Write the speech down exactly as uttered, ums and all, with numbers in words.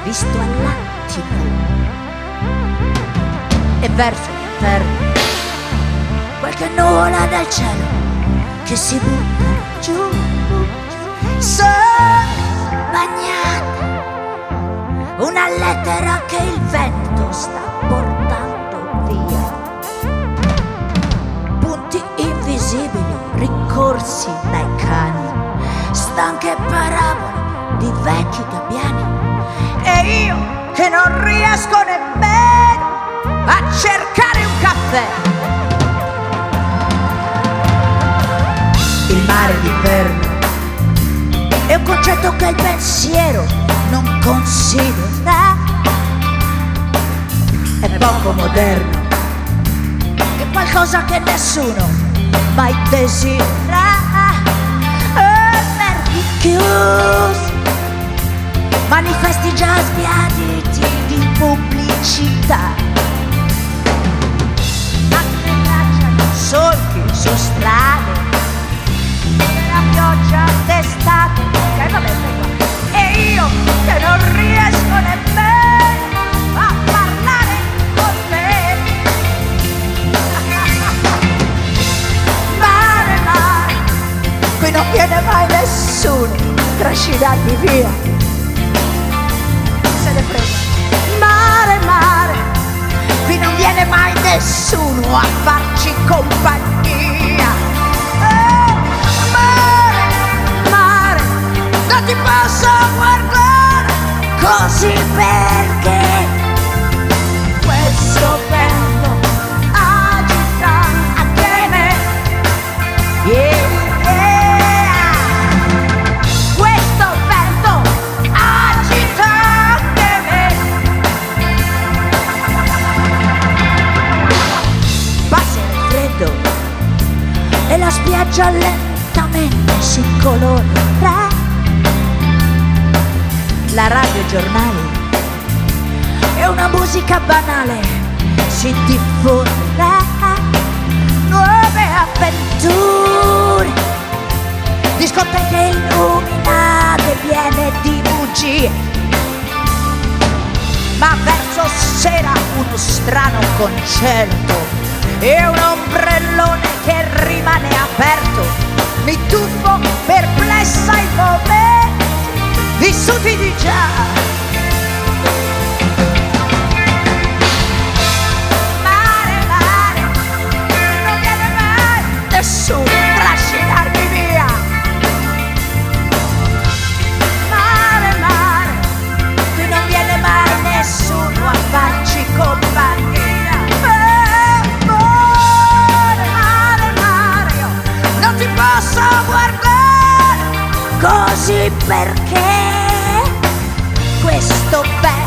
visto all'attimo, e verso l'inferno qualche nuvola dal cielo che si butta giù, sono bagnata, una lettera che il vento sta portando via, punti invisibili ricorsi dai cani, stanche parabole di vecchi gabbiani, e io che non riesco nemmeno a cercare un caffè. Il mare d'inverno è un concetto che il pensiero non considera, è poco moderno, è qualcosa che nessuno mai desidera. Merdi chiusi, manifesti già sbiaditi di pubblicità, atterraggiano solchi su strade, la pioggia d'estate, ok vabbè stai qua, e io che non riesco nemmeno a parlare con te. Mare, mare, qui non viene mai nessuno a trascinarmi via, se ne frega. Mare, mare, qui non viene mai nessuno a farci compagnia. Oh, mare, mare, non ti posso guardare così perché questo vento agita anche me. Yeah. E la spiaggia lentamente si colora, la radio e i giornali e una musica banale si diffonderà, nuove avventure, discoteche illuminate piene di bugie, ma verso sera uno strano concerto e un ombrellone che rimane aperto. Mi tuffo perplessa ai momenti vissuti di già. Mare, mare, non viene mai nessuno a trascinarmi via. Mare, mare, qui non viene mai nessuno a farci compagnia. Posso guardare così perché questo bello